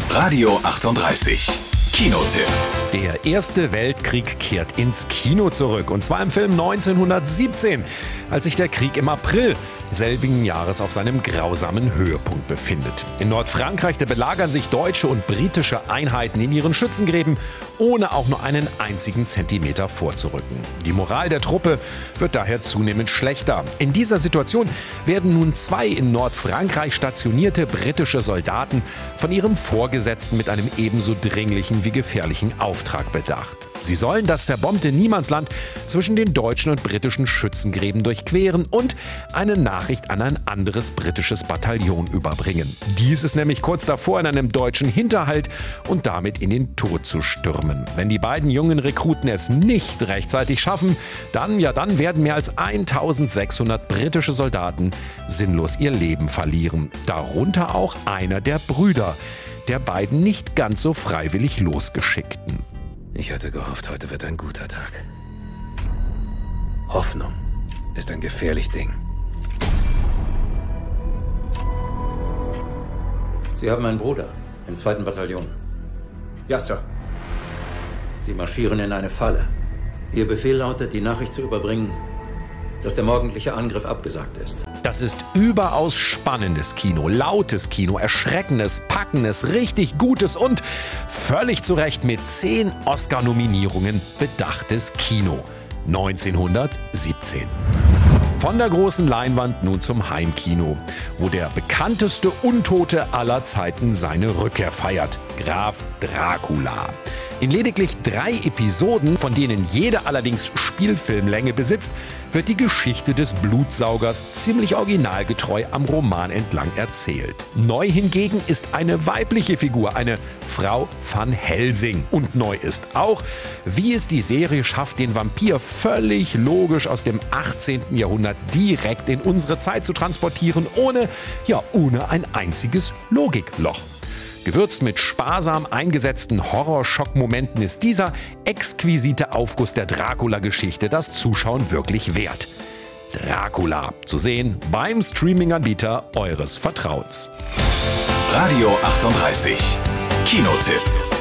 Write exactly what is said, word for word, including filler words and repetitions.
Radio achtunddreißig. Kinotipp. Der Erste Weltkrieg kehrt ins Kino zurück. Und zwar im Film neunzehnhundertsiebzehn, als sich der Krieg im April selbigen Jahres auf seinem grausamen Höhepunkt befindet. In Nordfrankreich da belagern sich deutsche und britische Einheiten in ihren Schützengräben, ohne auch nur einen einzigen Zentimeter vorzurücken. Die Moral der Truppe wird daher zunehmend schlechter. In dieser Situation werden nun zwei in Nordfrankreich stationierte britische Soldaten von ihrem Vorgesetzten mit einem ebenso dringlichen wie gefährlichen Auftrag bedacht. Sie sollen das zerbombte Niemandsland zwischen den deutschen und britischen Schützengräben durchqueren und eine Nachricht an ein anderes britisches Bataillon überbringen. Dies ist nämlich kurz davor, in einem deutschen Hinterhalt und damit in den Tod zu stürmen. Wenn die beiden jungen Rekruten es nicht rechtzeitig schaffen, dann, ja, dann werden mehr als eintausendsechshundert britische Soldaten sinnlos ihr Leben verlieren. Darunter auch einer der Brüder, der beiden nicht ganz so freiwillig losgeschickten. Ich hatte gehofft, heute wird ein guter Tag. Hoffnung ist ein gefährliches Ding. Sie haben einen Bruder im zweiten Bataillon. Ja, Sir. Sie marschieren in eine Falle. Ihr Befehl lautet, die Nachricht zu überbringen, dass der morgendliche Angriff abgesagt ist. Das ist überaus spannendes Kino, lautes Kino, erschreckendes, packendes, richtig gutes und völlig zu Recht mit zehn Oscar-Nominierungen bedachtes Kino. neunzehnhundertsiebzehn. Von der großen Leinwand nun zum Heimkino, wo der bekannteste Untote aller Zeiten seine Rückkehr feiert: Graf Dracula. In lediglich drei Episoden, von denen jede allerdings Spielfilmlänge besitzt, wird die Geschichte des Blutsaugers ziemlich originalgetreu am Roman entlang erzählt. Neu hingegen ist eine weibliche Figur, eine Frau van Helsing. Und neu ist auch, wie es die Serie schafft, den Vampir völlig logisch aus dem achtzehnten Jahrhundert direkt in unsere Zeit zu transportieren, ohne, ja, ohne ein einziges Logikloch. Gewürzt mit sparsam eingesetzten Horrorschock-Momenten ist dieser exquisite Aufguss der Dracula-Geschichte das Zuschauen wirklich wert. Dracula, zu sehen beim Streaming-Anbieter eures Vertrauens. Radio achtunddreißig. Kinotipp.